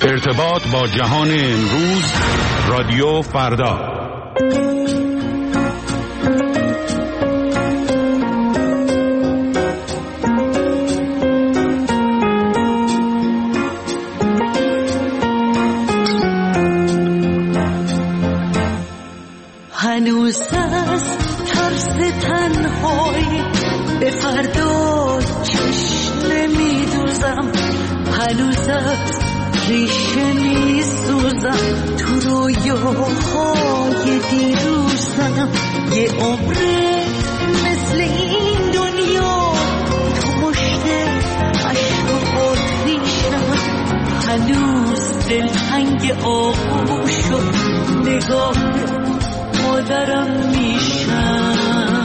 ارتباط با جهان امروز، رادیو فردا. هنوز از ترس تنهایی به فردا چشم نمیدوزم، هنوز از ریشه میسوزم تو رویاهای دیروزم. یه عمره مثل این دنیا تو مشت عشق و آتیشم، هنوز دلتنگ آغوش و نگاه مادرم میشم.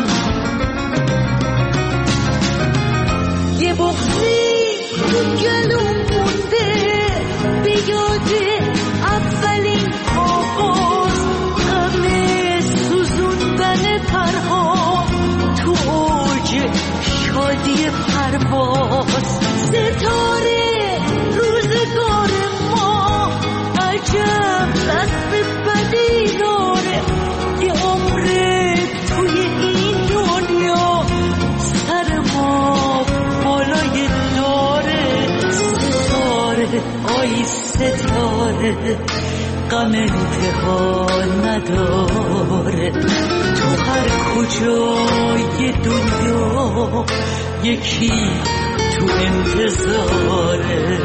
یه بغضی تو گلوم مونده به یاد اولین آغاز، همه سوزوندن پرها تو اوج شادی پرواز. ستاره روزگار ما عجب دست بدی داره، یه عمره توی این دنیا سر ما بالای داره. ستاره آی ستاره غم انتها نداره، تو هر کجای دنیا یکی تو انتظاره.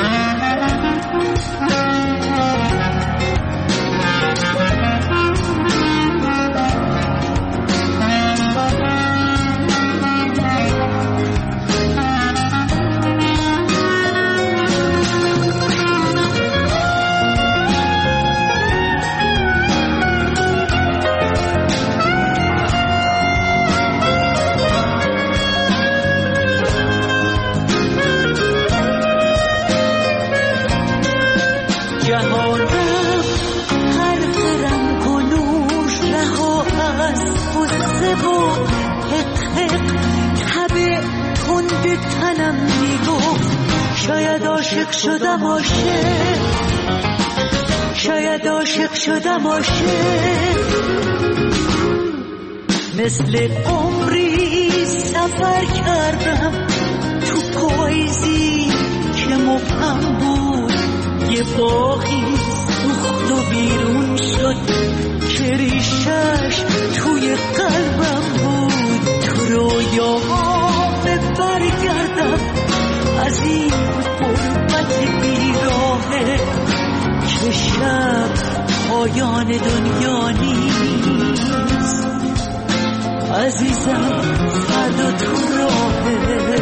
شاید عاشق شدم مثل عمری سفر کردم تو پاییزی که مبهم بود. یه باغی سوخت و بیرون شد که ریشش توی قلبم بود. تو رویاهام برگردم از این غربت بیراهه که شب پایان دنیا نیست. عزیزم فردا تو راهه،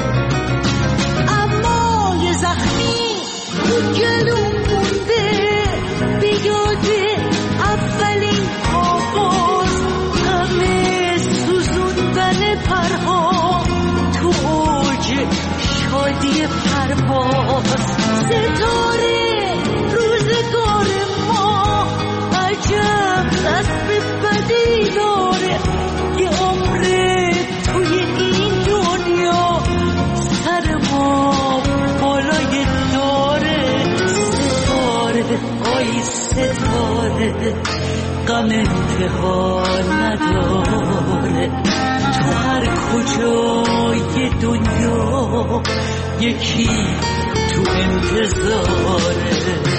اما یه زخمی تو گلوم مونده به یاد اولین آغاز، همه سوزوندن پرها تو اوج شادی پرواز. ستاره روزگار ما عجب دست بدی داره، یه عمره توی این دنیا سر ما بالای داره. ستاره آی ستاره غم انتها نداره، تو هر کجای دنیا یکی تو انتظاره.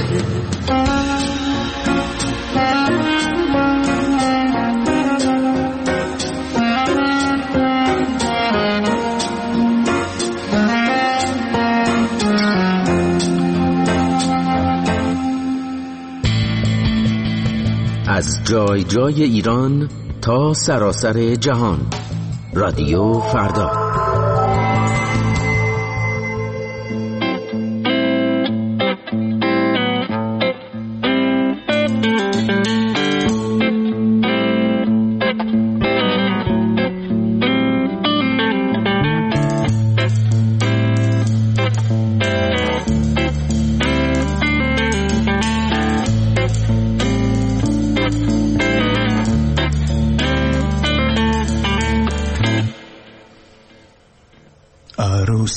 از جای جای ایران تا سراسر جهان، رادیو فردا.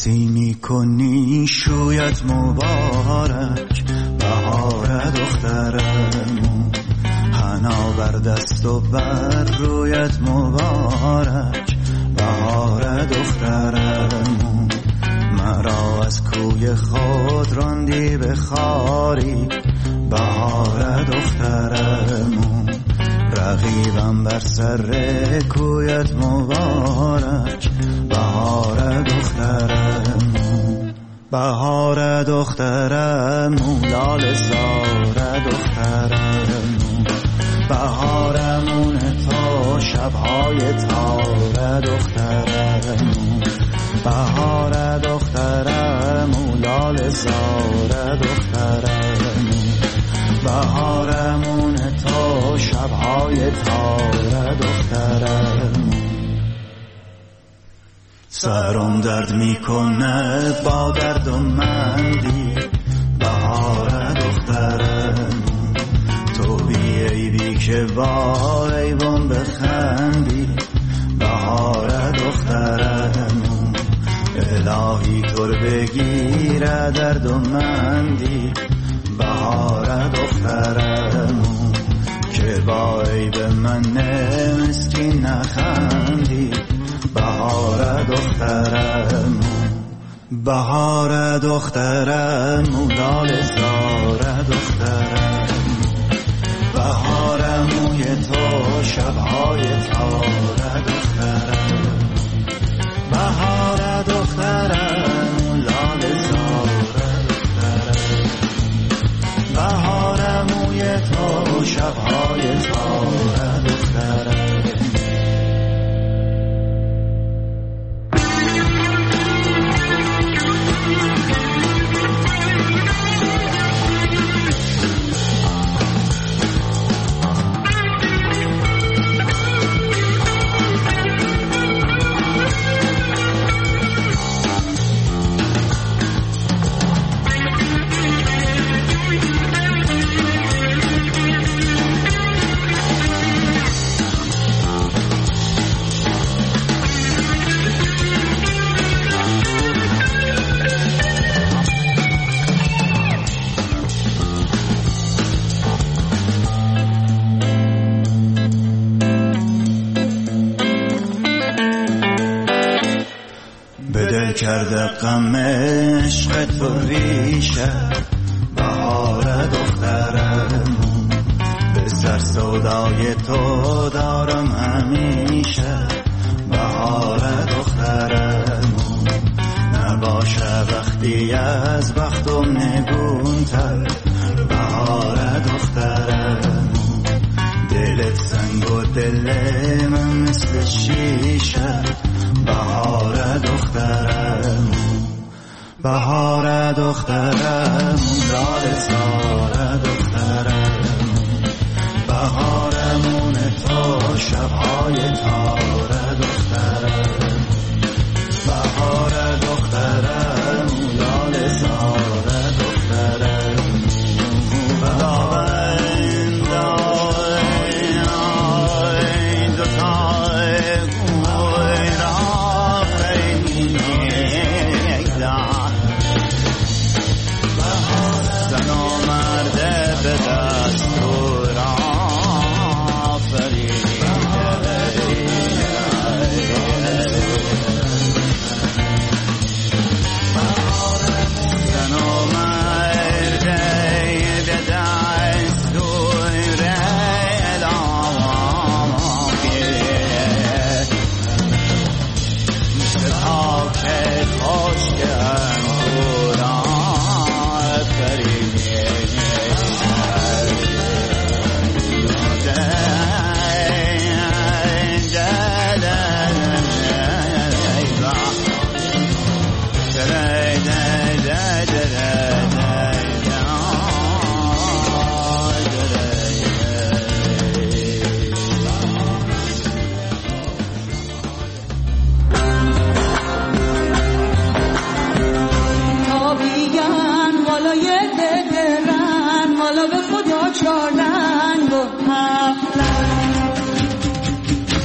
مستی میکنی شویت مبارک، بهار دخترمون حنا بر دست و بر رویت مبارک، بهار دخترمون مرا از کوی خود راندی به خاری، بهار دخترمون رقیبم بر سر کویت مبارک، بهار دخترمون بهار دخترمون لاله زار دخترمون بهارمون تا شبهای تار دخترمون بهار دخترمون لاله زار دخترمون بهارمون تا شبهای تار دخترمون سرم درد میکنه با درد و مندی، بهار دخترمون تو بی عیبی که با عیبم بخندی، بهار دخترمون الهی طور بگیره درد و مندی، بهار دخترمون که با عیب من مسکین نخندی، بهار دخترمون بهار دخترمون لاله زار دخترمون بهارموی تو شبهای تار دخترمون بهار دخترمون لاله زار دخترمون بهارموی تو شبهای تار دخترمون کرده غم عشق تو ریشه، بهار دخترمون به سر سودای تو دارم همیشه، بهار دخترمون نباشه وقتی از بختم نگونتر، بهار دخترمون دلت سنگ و دل من مثل شیشه، بهار دخترمون بهار دخترمون لاله زار دخترمون بهارمون تا شبهای تار دخترمون بهار دخترمون لاله زار دخترمون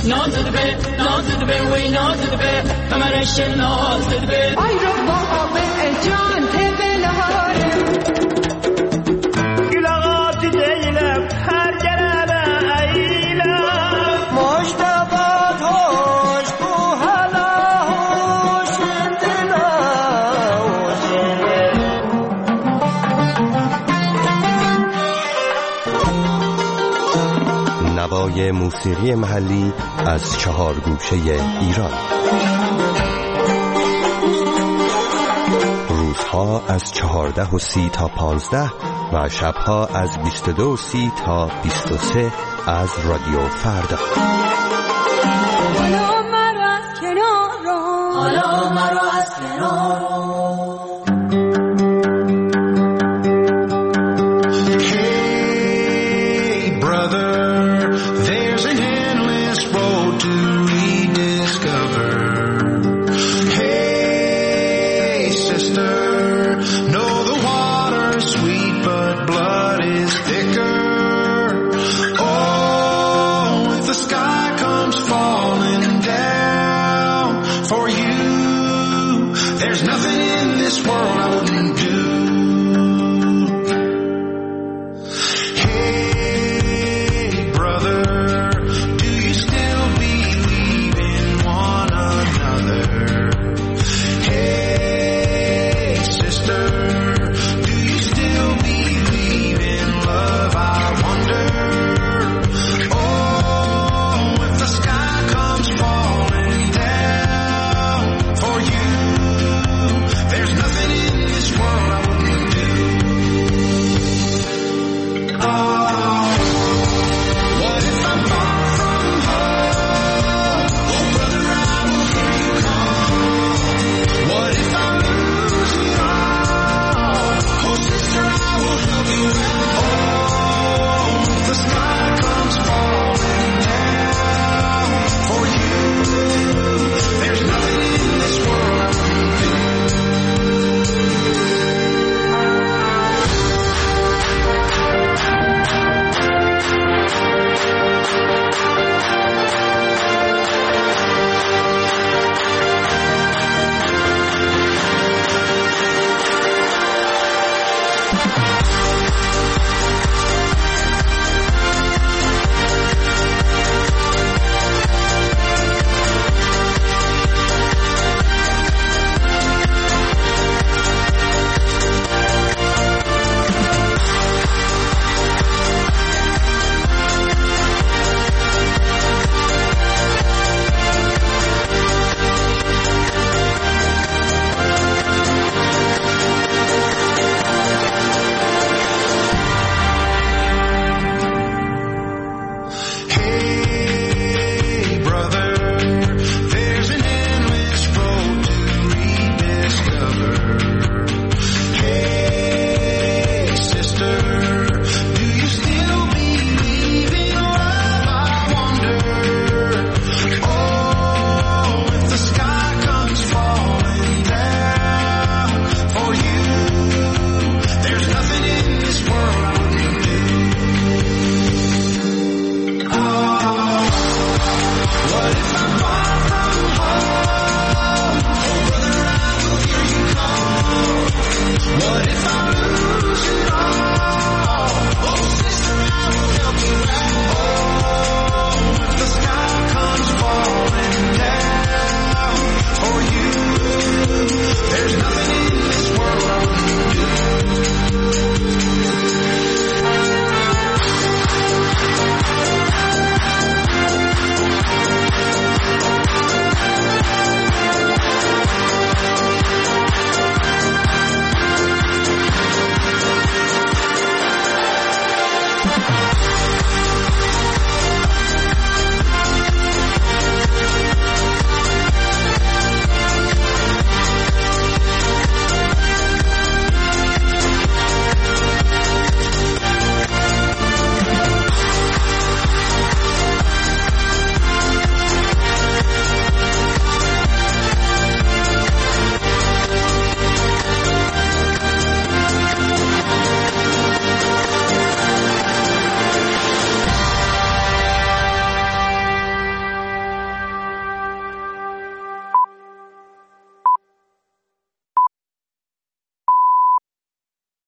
نازده به وی نازده به کمرش نازده به ای رو بابا جان تبلاره گلاغات دیلم هر گرمه ایلم مشتبات هوش کو حالا هوش دلا نوای موسیقی محلی از 4 گوشه ایران. روزها از 14:30 تا 15 و شبها از 22:30 تا 23 از رادیو فردا. حالا مرا از کنارم حالا مرا از کنارم